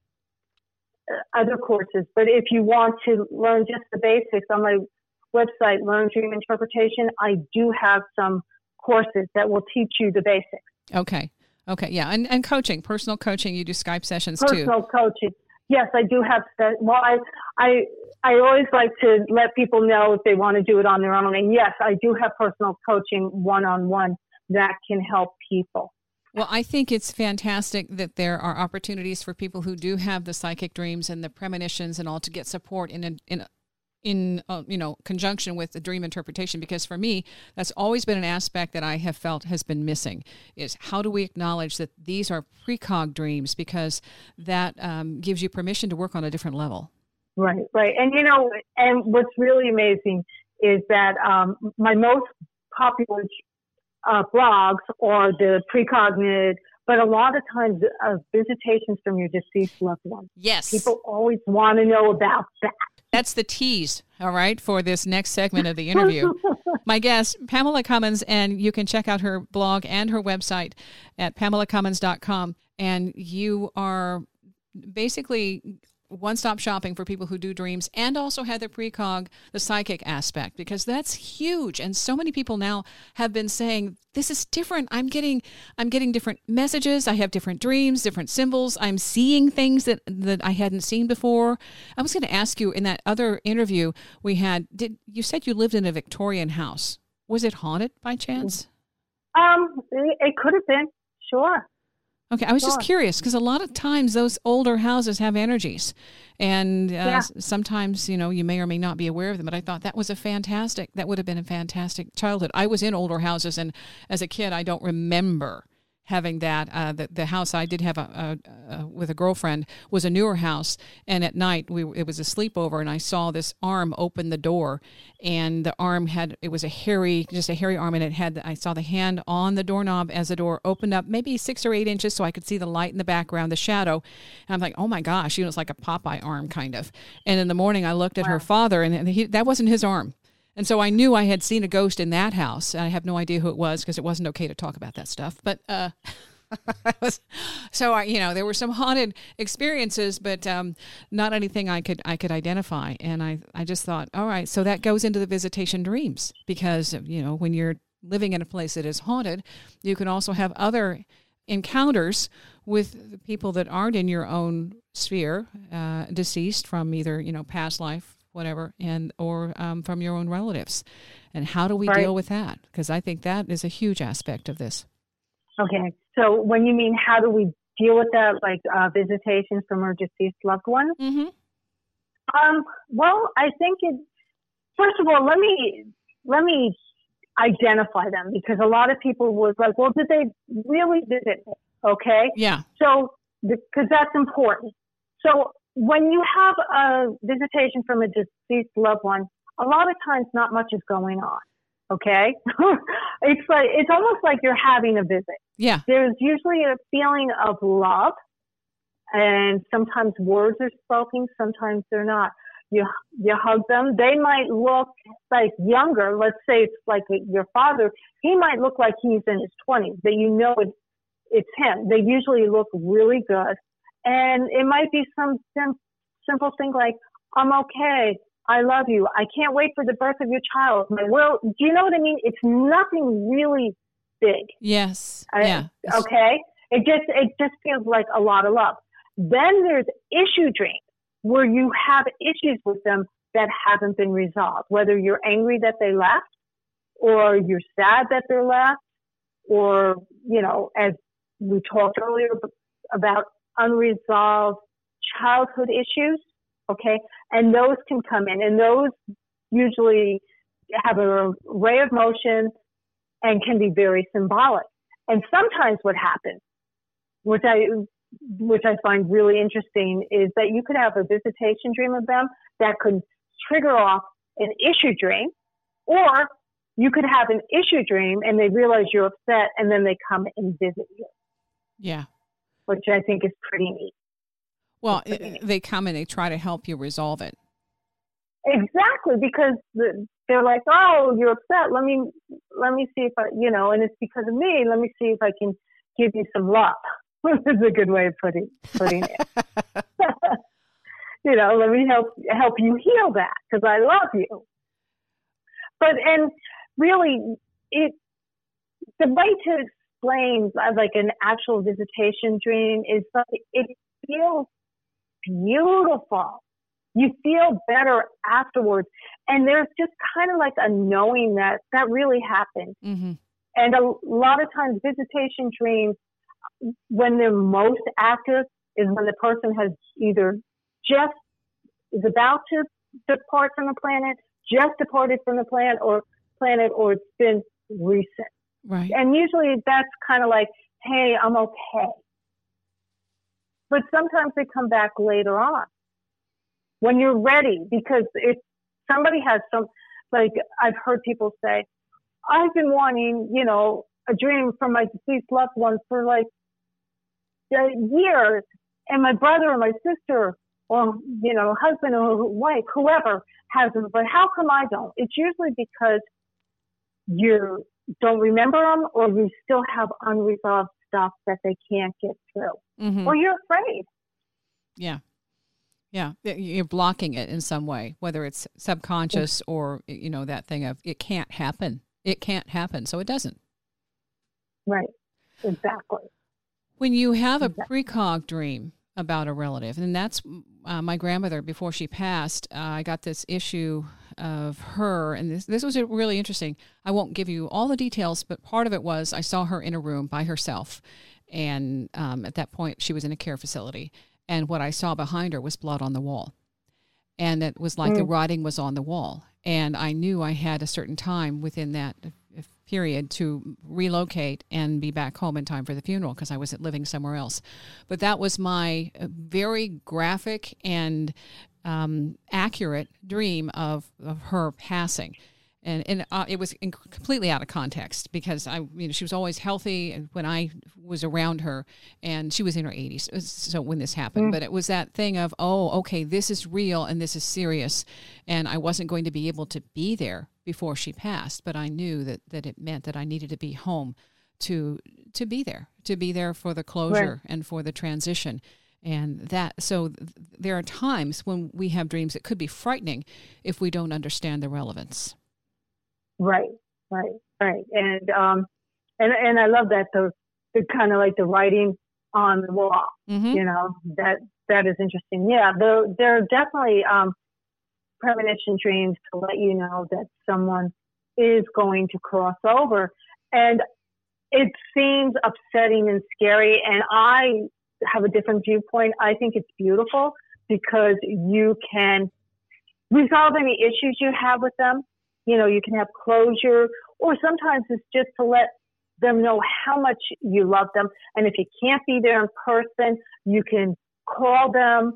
other courses. But if you want to learn just the basics, on my website, Learn Dream Interpretation, I do have some courses that will teach you the basics. Okay. Yeah. And coaching, personal coaching, you do Skype sessions too. Personal coaching. Yes, I do have that. Well, I always like to let people know if they want to do it on their own. And yes, I do have personal coaching one-on-one that can help people. Well, I think it's fantastic that there are opportunities for people who do have the psychic dreams and the premonitions and all to get support in conjunction with the dream interpretation, because for me, that's always been an aspect that I have felt has been missing, is how do we acknowledge that these are precog dreams, because that gives you permission to work on a different level. Right. And, and what's really amazing is that my most popular blogs are the precognitive, but a lot of times visitations from your deceased loved ones. Yes. People always want to know about that. That's the tease, all right, for this next segment of the interview. My guest, Pamela Cummins, and you can check out her blog and her website at PamelaCummins.com. And you are basically one-stop shopping for people who do dreams and also have the precog, the psychic aspect, because that's huge. And so many people now have been saying, this is different. I'm getting different messages. I have different dreams, different symbols. I'm seeing things that I hadn't seen before. I was going to ask you, in that other interview we had, you said you lived in a Victorian house. Was it haunted by chance? It could have been, sure. Okay, I was just curious, because a lot of times those older houses have energies, and sometimes, you may or may not be aware of them, but I thought that would have been a fantastic childhood. I was in older houses, and as a kid, I don't remember having that. The house I did have with a girlfriend was a newer house, and at night it was a sleepover, and I saw this arm open the door, and the arm it was a hairy arm, and I saw the hand on the doorknob as the door opened up, maybe 6 or 8 inches, so I could see the light in the background, the shadow, and I'm like, oh my gosh, it's like a Popeye arm kind of. And in the morning I looked at her father, and that wasn't his arm. And so I knew I had seen a ghost in that house. I have no idea who it was, because it wasn't okay to talk about that stuff. But there were some haunted experiences, but not anything I could identify. And I just thought, all right, so that goes into the visitation dreams, because when you're living in a place that is haunted, you can also have other encounters with the people that aren't in your own sphere, deceased from either past life, whatever, or from your own relatives. And how do we deal with that? Because I think that is a huge aspect of this. Okay. So when you mean how do we deal with that, like visitations from our deceased loved ones? Mm-hmm. Well, I think first of all, let me identify them, because a lot of people was like, well, did they really visit me? Okay. Yeah. So, because that's important. So, when you have a visitation from a deceased loved one, a lot of times not much is going on. Okay? It's almost like you're having a visit. Yeah. There's usually a feeling of love, and sometimes words are spoken, sometimes they're not. You hug them. They might look like younger. Let's say it's like your father. He might look like he's in his 20s, but it's him. They usually look really good. And it might be some simple thing like, I'm okay, I love you, I can't wait for the birth of your child. Well, do you know what I mean? It's nothing really big. Yes. Okay? It just feels like a lot of love. Then there's issue dreams, where you have issues with them that haven't been resolved, whether you're angry that they left, or you're sad that they're left, or, as we talked earlier about unresolved childhood issues, okay? And those can come in, and those usually have an array of motion and can be very symbolic. And sometimes what happens, which I find really interesting, is that you could have a visitation dream of them that could trigger off an issue dream, or you could have an issue dream and they realize you're upset and then they come and visit you. Yeah. Which I think is pretty neat. Well, they come and they try to help you resolve it. Exactly, because they're like, oh, you're upset. Let me see if I, and it's because of me. Let me see if I can give you some love. This is a good way of putting it. Let me help you heal that because I love you. And really, the way to explain like an actual visitation dream is that it feels beautiful. You feel better afterwards. And there's just kind of like a knowing that really happened. Mm-hmm. And a lot of times visitation dreams, when they're most active, is when the person has either just is about to depart from the planet, just departed from the planet, or it's been recent. Right. And usually that's kind of like, hey, I'm okay. But sometimes they come back later on when you're ready, because if somebody has like I've heard people say, I've been wanting, a dream from my deceased loved one for like years, and my brother or my sister or, husband or wife, whoever has them, but how come I don't? It's usually because you don't remember them, or you still have unresolved stuff that they can't get through, mm-hmm. or you're afraid. Yeah. Yeah. You're blocking it in some way, whether it's subconscious or, that thing of it can't happen. It can't happen. So it doesn't. Right. Exactly. When you have a precog dream about a relative, and that's my grandmother, before she passed, I got this issue of her, and this was really interesting. I won't give you all the details, but part of it was I saw her in a room by herself, and at that point she was in a care facility, and what I saw behind her was blood on the wall, and it was like the writing was on the wall, and I knew I had a certain time within that period to relocate and be back home in time for the funeral because I was living somewhere else. But that was my very graphic and accurate dream of her passing. And it was completely out of context because she was always healthy when I was around her, and she was in her 80s. So when this happened, but it was that thing of, oh, okay, this is real and this is serious, and I wasn't going to be able to be there before she passed, but I knew that it meant that I needed to be home to be there for the closure and for the transition. And so there are times when we have dreams that could be frightening if we don't understand the relevance. Right. And I love that the kind of like the writing on the wall, that is interesting. Yeah, there are definitely premonition dreams to let you know that someone is going to cross over. And it seems upsetting and scary, and I have a different viewpoint. I think it's beautiful because you can resolve any issues you have with them. You can have closure, or sometimes it's just to let them know how much you love them. And if you can't be there in person, you can call them,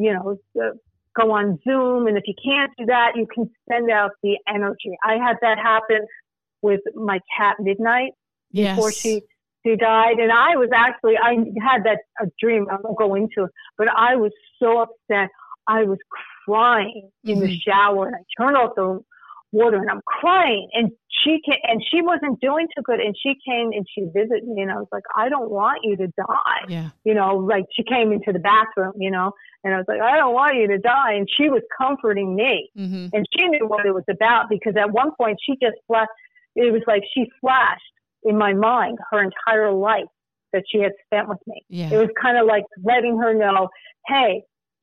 go on Zoom. And if you can't do that, you can send out the energy. I had that happen with my cat Midnight before she died. And I had a dream, I won't go into it, but I was so upset. I was crying in the shower, and I turned off the water and I'm crying, and she wasn't doing too good, and she came and she visited me, and I was like, I don't want you to die. Like she came into the bathroom, and I was like, I don't want you to die. And she was comforting me, and she knew what it was about, because at one point she just flashed. It was like she flashed in my mind her entire life that she had spent with me. It was kind of like letting her know, hey,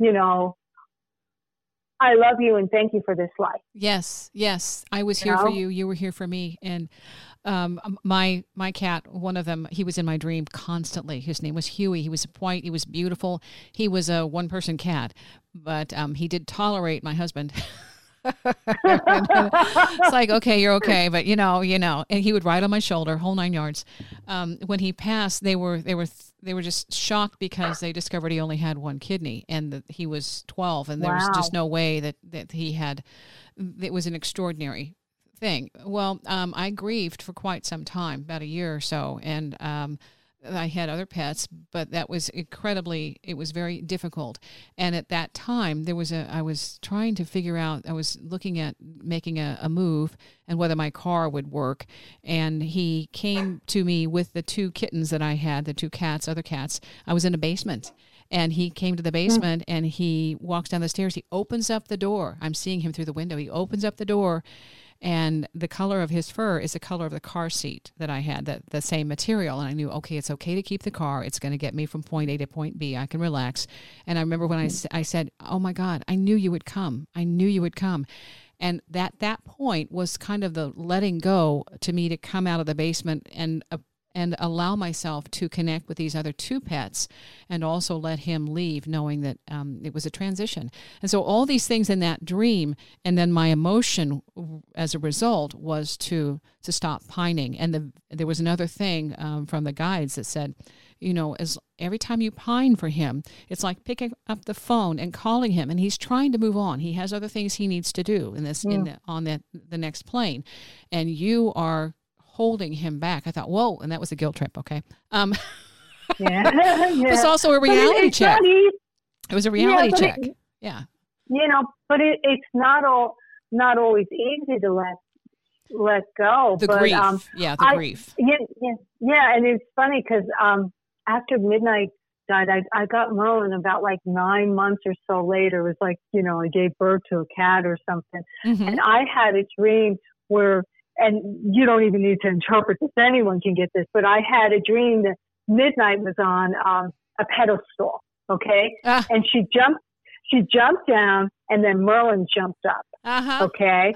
I love you and thank you for this life. Yes. I was here for you. You were here for me. And My cat, one of them, he was in my dream constantly. His name was Huey. He was white. He was beautiful. He was a one-person cat, but he did tolerate my husband. It's like, okay, you're okay, but you know, and he would ride on my shoulder, whole 9 yards. When he passed, they were just shocked because they discovered he only had one kidney and that he was 12, and there was just no way that he had. It was an extraordinary thing. Well, I grieved for quite some time, about a year or so, and I had other pets, but that was it was very difficult. And at that time, I was trying to figure out, I was looking at making a move and whether my car would work. And he came to me with the 2 kittens that I had, the 2 cats, other cats. I was in a basement. And he came to the basement and he walks down the stairs. He opens up the door. I'm seeing him through the window. He opens up the door. And the color of his fur is the color of the car seat that I had, the same material. And I knew, okay, it's okay to keep the car. It's going to get me from point A to point B. I can relax. And I remember when I said, oh, my God, I knew you would come. I knew you would come. And that point was kind of the letting go to me to come out of the basement and allow myself to connect with these other 2 pets and also let him leave, knowing that it was a transition. And so all these things in that dream, and then my emotion as a result was to stop pining. And there was another thing from the guides that said, every time you pine for him, it's like picking up the phone and calling him, and he's trying to move on. He has other things he needs to do on the next plane, and you are holding him back. I thought, whoa, and that was a guilt trip, okay? Yeah. It was also a reality check. It was a reality check. Yeah. But it's not always easy to let go. The grief. The grief. Yeah, and it's funny because after Midnight died, I got Merlin about like 9 months or so later. It was like, I gave birth to a cat or something. Mm-hmm. And I had a dream where, and you don't even need to interpret this, anyone can get this, but I had a dream that Midnight was on a pedestal, okay? And she jumped down, and then Merlin jumped up, okay?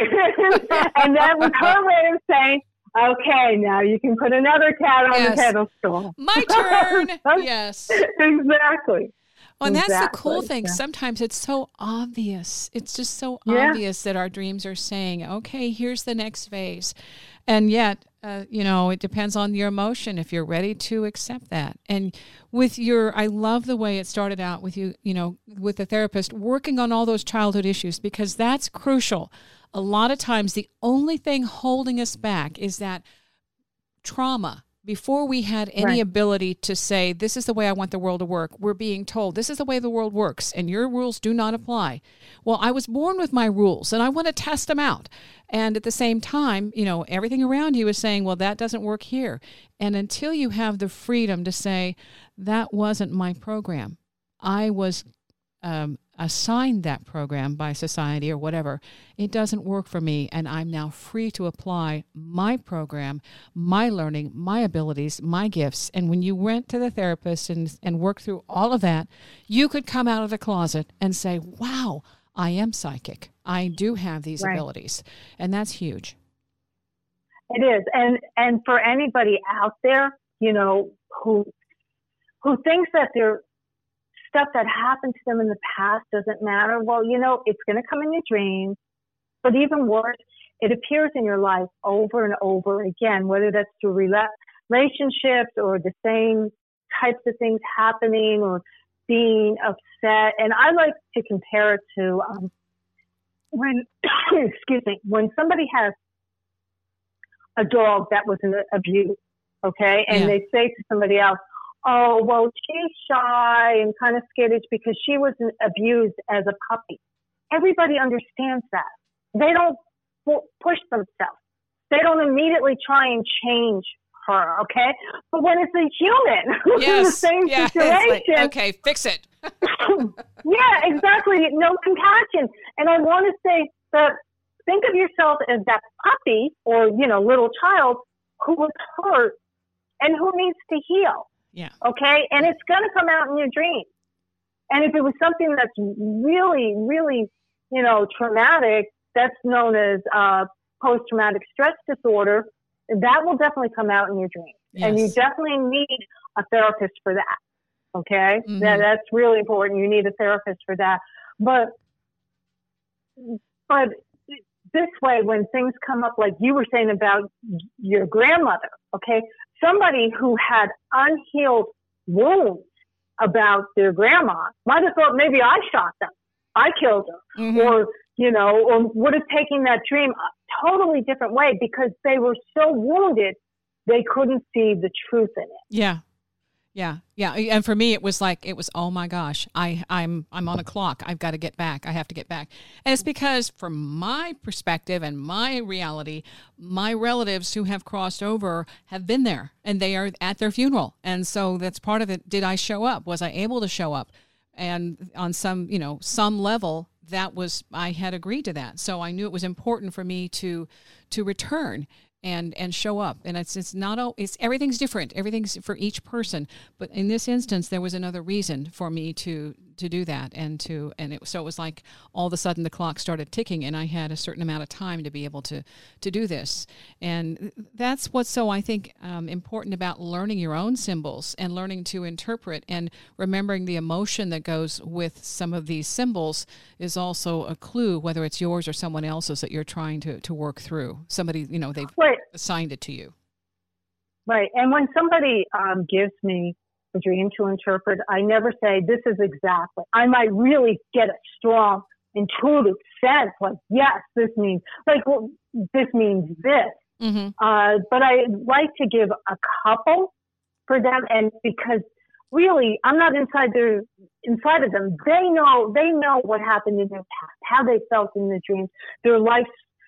And that was her way of saying, okay, now you can put another cat on the pedestal. My turn. Yes. Exactly. Well, and that's the cool thing. Yeah. Sometimes it's so obvious. It's just so obvious that our dreams are saying, okay, here's the next phase. And yet, it depends on your emotion if you're ready to accept that. And I love the way it started out with you, with the therapist, working on all those childhood issues, because that's crucial. A lot of times, the only thing holding us back is that trauma. Before we had any ability to say, this is the way I want the world to work, we're being told, this is the way the world works, and your rules do not apply. Well, I was born with my rules, and I want to test them out. And at the same time, everything around you is saying, well, that doesn't work here. And until you have the freedom to say, that wasn't my program, I was assigned that program by society or whatever, it doesn't work for me, and I'm now free to apply my program, my learning, my abilities, my gifts. And when you went to the therapist and worked through all of that, you could come out of the closet and say, wow, I am psychic. I do have these abilities. And that's huge. It is. And for anybody out there, who thinks that they're stuff that happened to them in the past doesn't matter. Well, it's going to come in your dreams, but even worse, it appears in your life over and over again, whether that's through relationships or the same types of things happening or being upset. And I like to compare it to when somebody has a dog that was abused, okay, and they say to somebody else, oh, well, she's shy and kind of skittish because she was abused as a puppy. Everybody understands that. They don't push themselves. They don't immediately try and change her, okay? But when it's a human who's in the same situation... Like, okay, fix it. Yeah, exactly. No compassion. And I want to say that think of yourself as that puppy or, little child who was hurt and who needs to heal. Yeah. Okay. And it's going to come out in your dreams. And if it was something that's really, really, traumatic, that's known as post-traumatic stress disorder, that will definitely come out in your dreams. Yes. And you definitely need a therapist for that. Okay? Mm-hmm. That's really important. You need a therapist for that. But this way, when things come up, like you were saying about your grandmother, okay, somebody who had unhealed wounds about their grandma might have thought maybe I shot them, I killed her, mm-hmm. or would have taken that dream a totally different way because they were so wounded they couldn't see the truth in it. Yeah. And for me, it was, oh my gosh, I'm on a clock. I've got to get back. I have to get back. And it's because from my perspective and my reality, my relatives who have crossed over have been there and they are at their funeral. And so that's part of it. Did I show up? Was I able to show up? And on some level, I had agreed to that. So I knew it was important for me to return and show up. And it's everything's different. Everything's for each person. But in this instance, there was another reason for me to do that. So it was like all of a sudden the clock started ticking and I had a certain amount of time to be able to do this. And that's what's so, I think, important about learning your own symbols and learning to interpret and remembering the emotion that goes with some of these symbols is also a clue, whether it's yours or someone else's that you're trying to work through. Somebody, they've assigned it to you. Right. And when somebody gives me a dream to interpret, I never say, this is exactly. I might really get a strong intuitive sense, like, yes, this means, this means this. Mm-hmm. But I like to give a couple for them, and because really, I'm not inside of them. They know what happened in their past, how they felt in the dreams, their life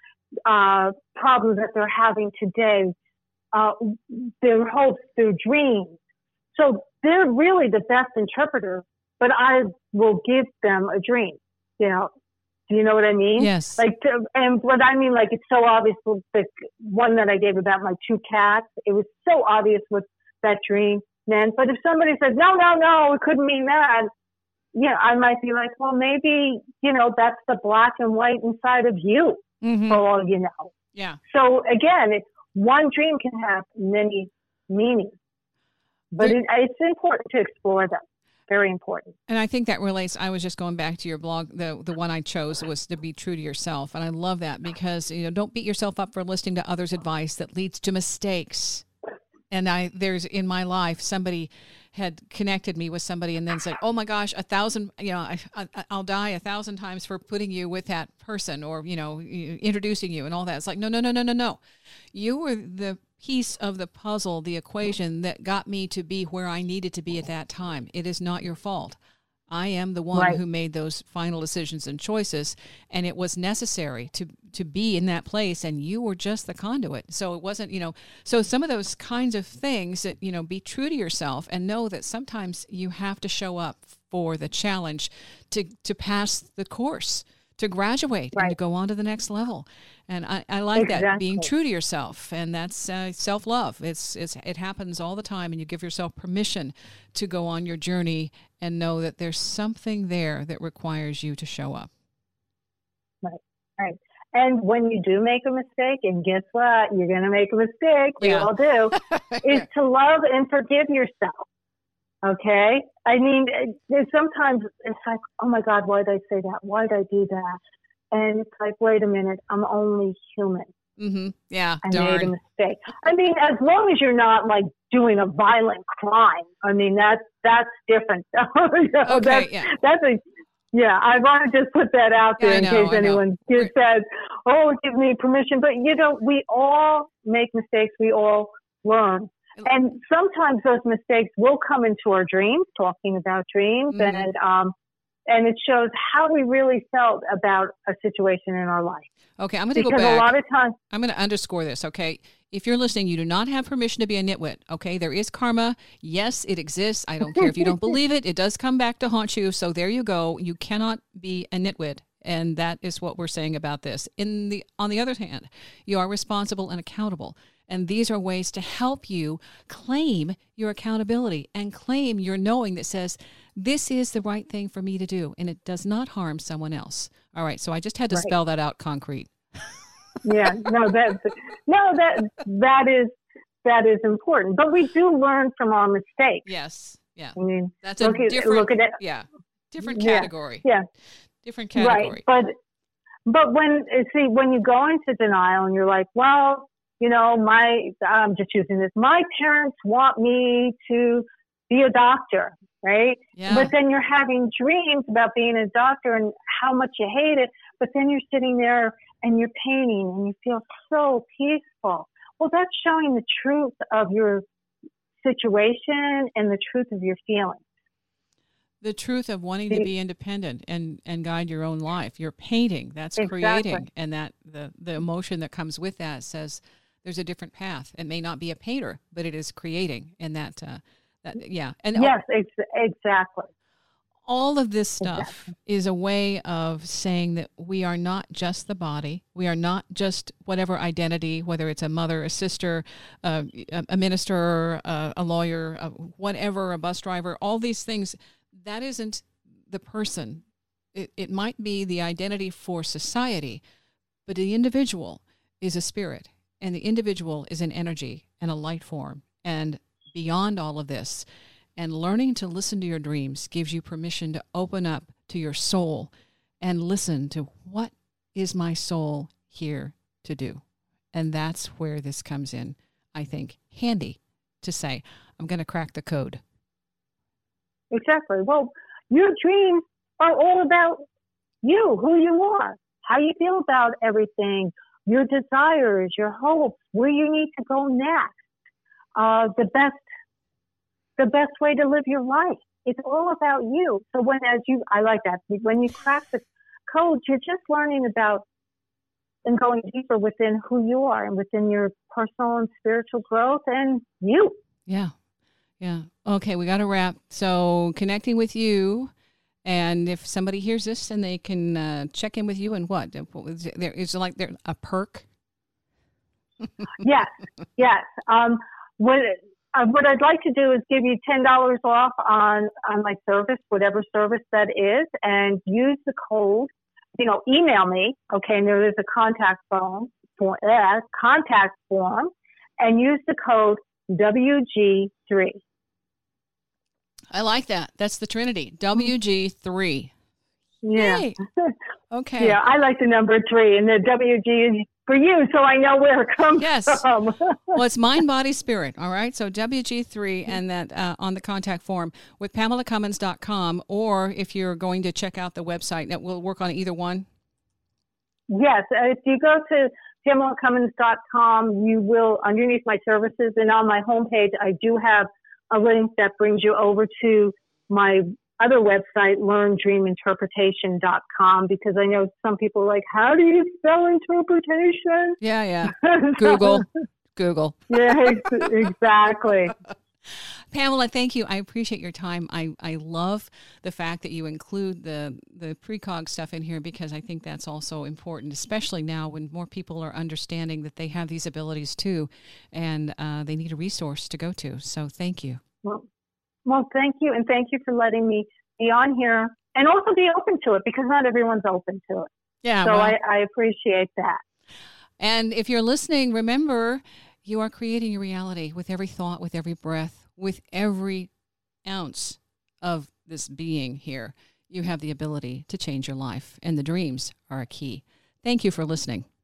problems that they're having today, their hopes, their dreams. So they're really the best interpreter, but I will give them a dream. Do you know what I mean? Yes. And what I mean, it's so obvious. The one that I gave about my two cats, it was so obvious what that dream meant. But if somebody says, no, it couldn't mean that, I might be like, well, maybe, that's the black and white inside of you, mm-hmm. for all you know. Yeah. So again, one dream can have many meanings, but it's important to explore them. Very important. And I think that relates, I was just going back to your blog, the one I chose was to be true to yourself. And I love that because, don't beat yourself up for listening to others' advice that leads to mistakes. And there's in my life, somebody had connected me with somebody and then said, oh my gosh, 1,000, I'll die 1,000 times for putting you with that person or, introducing you and all that. It's like, no. You were the piece of the puzzle, the equation that got me to be where I needed to be at that time. It is not your fault. I am the one who made those final decisions and choices, and it was necessary to be in that place, and you were just the conduit. So it wasn't, so some of those kinds of things that, be true to yourself and know that sometimes you have to show up for the challenge to pass the course, to graduate and to go on to the next level. And I like that, being true to yourself, and that's self-love. It happens all the time, and you give yourself permission to go on your journey and know that there's something there that requires you to show up. Right. And when you do make a mistake, and guess what? You're going to make a mistake. We all do. Is to love and forgive yourself. Okay? I mean, sometimes it's like, oh my God, why did I say that? Why did I do that? And it's like, wait a minute, I'm only human. Mm-hmm. Yeah, I made a mistake. I mean, as long as you're not doing a violent crime, I mean, that's different. Okay, I want to just put that out there in case anyone says, oh, give me permission. But, we all make mistakes. We all learn. And sometimes those mistakes will come into our dreams, talking about dreams, and it shows how we really felt about a situation in our life. Okay, I'm going to go back. Because a lot of times, I'm going to underscore this, okay? If you're listening, you do not have permission to be a nitwit, okay? There is karma. Yes, it exists. I don't care if you don't believe it. It does come back to haunt you. So there you go. You cannot be a nitwit. And that is what we're saying about this. On the other hand, you are responsible and accountable. And these are ways to help you claim your accountability and claim your knowing that says, this is the right thing for me to do, and it does not harm someone else. All right, so I just had to spell that out concrete. Yeah, that is important. But we do learn from our mistakes. Yes. Yeah. I mean, That's a different, different category. Yeah. Different category. Right. But when you go into denial and you're like, well, I'm just using this. My parents want me to be a doctor, right? Yeah. But then you're having dreams about being a doctor and how much you hate it. But then you're sitting there and you're painting and you feel so peaceful. Well, that's showing the truth of your situation and the truth of your feelings. The truth of wanting to be independent and guide your own life. You're painting, that's Exactly. creating. And that the emotion that comes with that says there's a different path. It may not be a painter, but it is creating. And yeah. And yes, exactly. All of this stuff is a way of saying that we are not just the body. We are not just whatever identity, whether it's a mother, a sister, a minister, a lawyer, whatever, a bus driver, all these things. That isn't the person. It might be the identity for society, but the individual is a spirit, and the individual is an energy and a light form. And beyond all of this, and learning to listen to your dreams gives you permission to open up to your soul and listen to what is my soul here to do. And that's where this comes in, I think, handy to say, I'm going to crack the code. Exactly. Well, your dreams are all about you, who you are, how you feel about everything, your desires, your hopes, where you need to go next, the best way to live your life. It's all about you. So I like that. When you crack the code, you're just learning about and going deeper within who you are and within your personal and spiritual growth and you. Yeah. Yeah. Okay, we got to wrap. So connecting with you, and if somebody hears this, and they can check in with you, and what? Is like there a perk? Yes. What I'd like to do is give you $10 off on my service, whatever service that is, and use the code. Email me. Okay, and there is a contact form, and use the code WG3. I like that. That's the Trinity. WG3. Yeah. Yay. Okay. Yeah, I like the number 3, and the WG is for you, so I know where it comes from. Well, it's mind, body, spirit. All right. So WG3 and that on the contact form with PamelaCummins.com, or if you're going to check out the website, that will work on either one. Yes. If you go to PamelaCummins.com, you will, underneath my services and on my homepage, I do have a link that brings you over to my other website, LearnDreamInterpretation.com, because I know some people are like, how do you spell interpretation? Yeah. Google. Yeah, exactly. Pamela, thank you. I appreciate your time. I love the fact that you include the precog stuff in here, because I think that's also important, especially now when more people are understanding that they have these abilities too, and they need a resource to go to. So thank you. Well, thank you. And thank you for letting me be on here and also be open to it, because not everyone's open to it. Yeah. So I appreciate that. And if you're listening, remember, you are creating your reality with every thought, with every breath, with every ounce of this being here. You have the ability to change your life, and the dreams are a key. Thank you for listening.